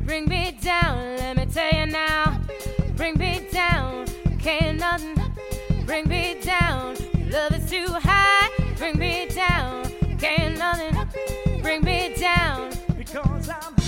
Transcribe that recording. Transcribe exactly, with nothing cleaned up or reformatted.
Bring me down, let me tell you now. Bring me down, can't nothing. Bring me down, love is too high. Bring me down, can't nothing. Bring me down, because I'm